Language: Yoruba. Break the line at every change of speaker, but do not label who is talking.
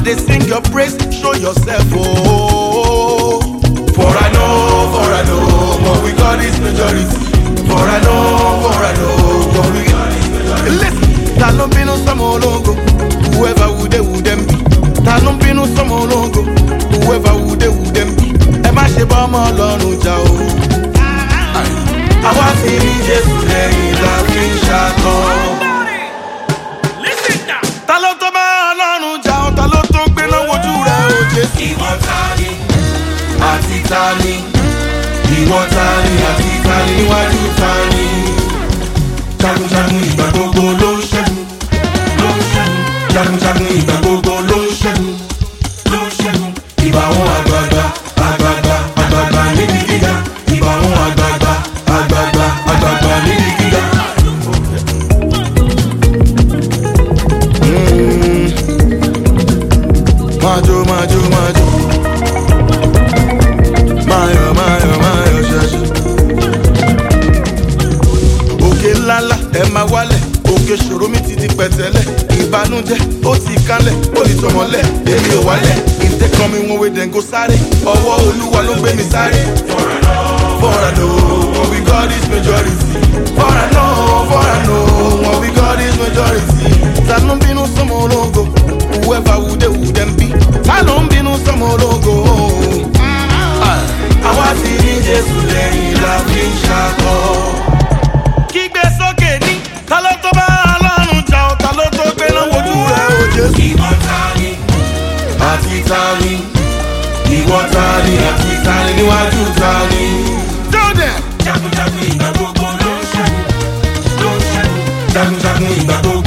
they sing your praise, show yourself, oh. For I know, what we got is majority. For I know, what we got is majority. Listen, talon binu samo logo, whoever would them be. Talon binu samo logo, whoever would them be. Ema se ba mo lorun ja o. Àwa ti ní Jésù lẹ́yìn la fi ń ṣàtọ̀. Ta ló tó bá Ọlọ́run jà ọ́, ta ló tó gbé lọ́wọ́ ojú rẹ̀ ó Jésù. Ìwọ ta ni àti ta ni, ìwọ ta ni àti ta ni níwájú ta ni. Jagunjagun ìgbà gbogbo ló ń ṣẹ́gun, ló ń ṣẹ́gun. Jagunjagun ìgbà gbogbo ló ń ṣẹ́gun, ló ń ṣẹ́gun. Ìbà àwọn àgbààgbà, àgbààgbà, àgbààgbà níbi gíga. Ìbà àwọn àgbààgbà, àgbààgbà, àgbààgbà níbi gíga. Majo, majo, majo. Mayo, ṣẹṣẹ. Òkè ńláńlá ẹ máa wálẹ̀, òkè ṣòro mi ti di pẹ̀tẹ́lẹ̀. Ìbànújẹ́ ó ti kánlẹ̀, ó ti tọmọlẹ̀, èmi ò wálẹ̀. Ìtẹ́kàn mi wọ́n wé dẹ̀ngó sáré, ọwọ́ Olúwa ló gbé mi sáré. For I know, what we got is majority. For I know, what we got is majority. Ta ló ń bínú sọ́mọ ológo, whoever would them be. Ta ló ń bínú sọ́mọ ológo. Àwa ti ní Jésù lẹ́yìn la fi ń ṣàkọ́. Kígbe sókè ní, ta ló tó bá Ọlọ́run jà ọ́, ta ló tó gbé lọ́wọ́ ojú rẹ̀ ó Jésù. Ìwọ ta ni àti ta ni, ìwọ ta ni àti ta ni níwájú ta ni. Jagunjagun ìgbà gbogbo ló ń ṣẹ́gun, ló ń ṣẹ́gun. Jagunjagun ìgbà gbogbo.